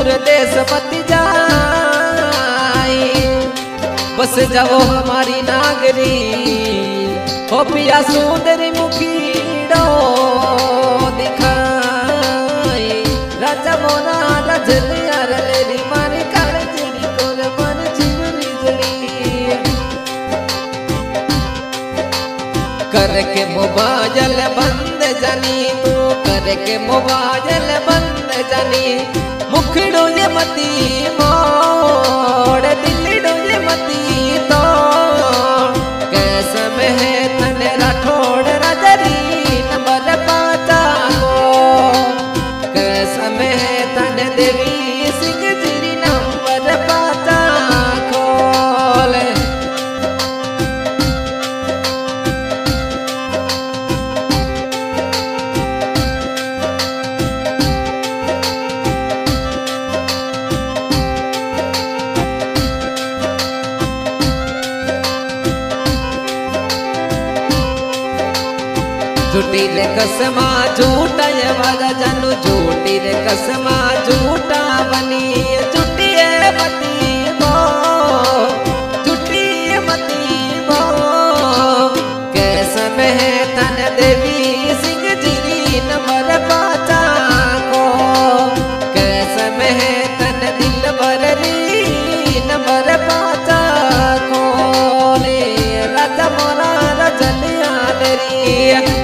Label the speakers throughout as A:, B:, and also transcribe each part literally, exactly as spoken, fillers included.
A: दूर देश मत जाए, बस जाओ हमारी नागरी। हो पिया सुंदरी मुखीड़ो दिखाए, राजा मोना रजलिया रलेरी मारी कालजरी कोल मन जीवनी जड़ी। करके मोबाइल बंद जानी तू, करके मोबाइल बंद जानी। मुखड़ो ये मती मोड़, दिलड़ो ये मती तो कैसे में है तने राठौड़ राजरी नंबर पाचा को। कैसे में है तने देवी सिंह जी नंबर पाचा खोले। झूठी रे कसमा झूठा ये वादा जानू, झूठी रे कसमा झूठा बनी। झूठी है मती वो, झूठी है मती वो। कैसे में है तन देवी सिंह जी नंबर पाचा को। कैसे में है तन दिल भररी नंबर पाचा को। ले राजा मोरा रजलिया लेरी।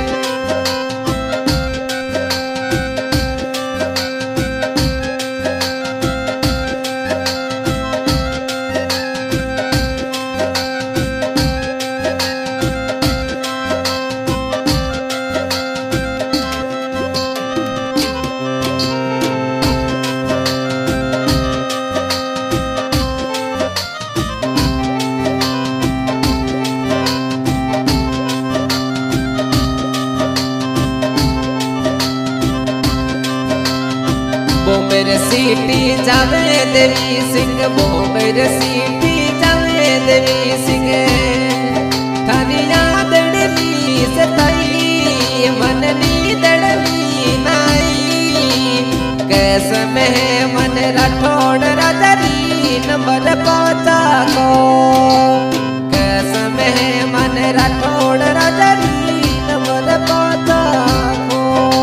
A: वो मेरे सीटी जावे देवी सिंह, वो मेरे सीटी जावे देवी सिंह। थानी याद डली से थई मन नी दड़ली नाई। कैसे में मन राठौड़ राजरी नंबर पाचा को। कैसे में मन राठौड़ राजरी नंबर पाचा को।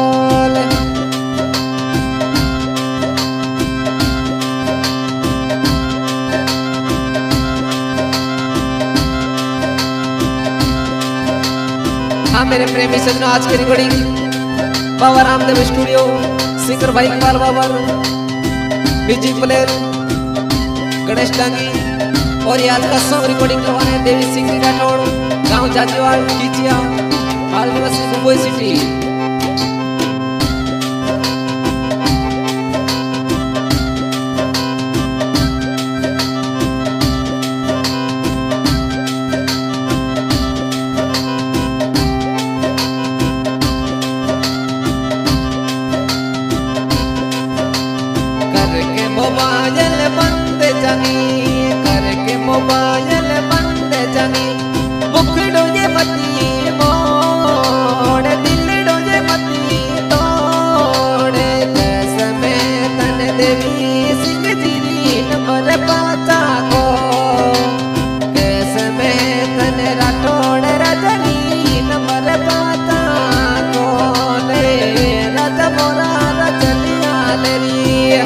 A: हाँ मेरे प्रेमी सजनों, आज की recording Baba Ramdev studio, singer भाई इकबाल बाबर, म्यूजिक प्लेयर गणेश डांगी। और ये आज का सॉन्ग रिकॉर्डिंग करवाने देवी सिंह राठौड़, गांव जाजीवाड़ कीचिया, हाल निवासी मुंबई सिटी। मोबाइल बंद जानी, करके मोबाइल बंद जानी। मुखड़ो ये मती मोड़, दिलड़ो ये मती तोड़। कैसे में तन देवी सिंह जी नंबर पाचा को। कैसे में तन राठौड़ राजनी नंबर पाचा को। ले राजा मोरा रजलिया लेरी।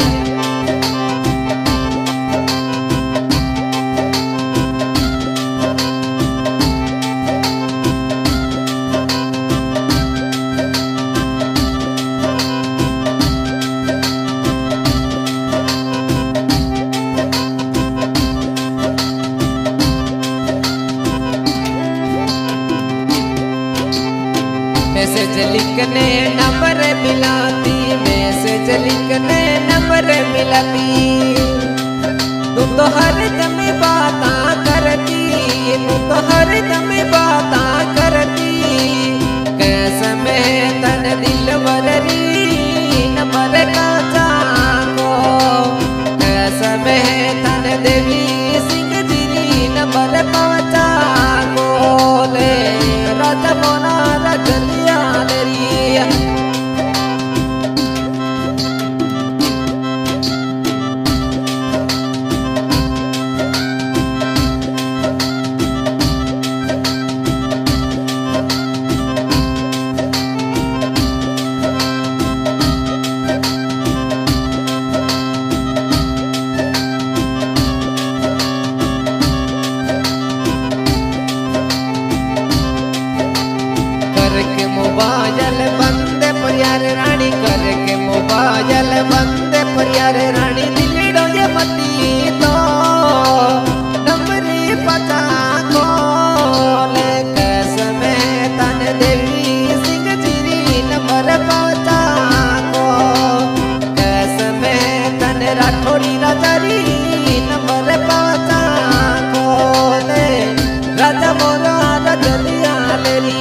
A: मैसेज लिखने नंबर मिलाती, मैसेज लिखने नंबर मिलाती। तू तो हर दम बाता करती, तू तो हर दम बाता करती। कैसे में तन दिल भररी नंबर काचा को। कैसे में तन देवी सिंह जी नंबर पाचा को। ले राजा मोना रजलिया लेरी। पति तो नंबरी पता को ले कसमे तन देवी सिंह जीरी नंबर पता को कसमे तन राठौड़ी राजारी नंबर पता को ले राजा मोरा राजलिया लेली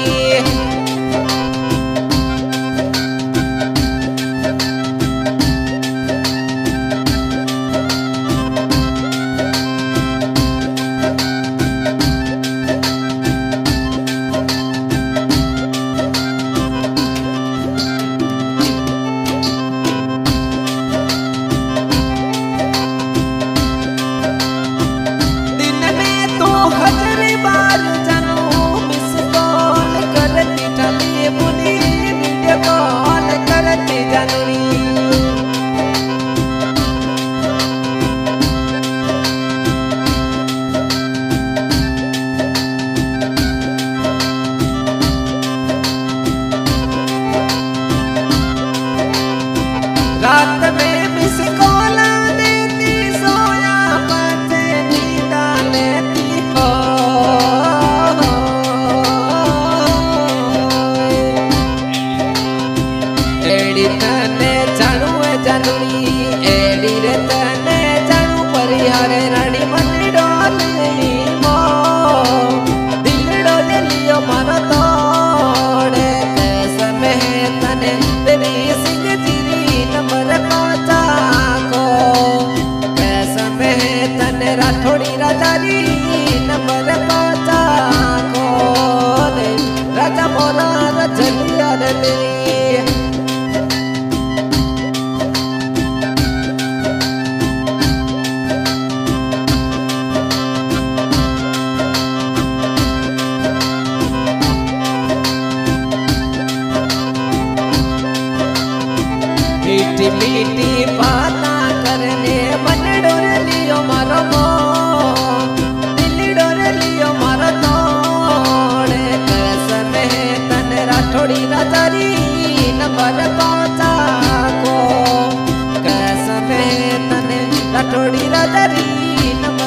A: रात में मिस कॉला देती सोया बचे नींदा लेती हो एड़ी तने जानू जानूनी एड़ी रे तने जानू परिहार रानी मन डोली मो दिल डोले लियो मारो तोड़े कसमे तने देवी सिंह जीरी नंबर पता को कसमे तने राठौड़ी राजारी नंबर पता को राजा मोरा रजलिया रे मीठी मीठी बाता करने मन डोर लियो मारो मो दिल डोर लियो मारो तोड़े कसमे तन राठौड़ी राजारी नंबर पता को कसमे तन राठौड़ी राजारी नंबर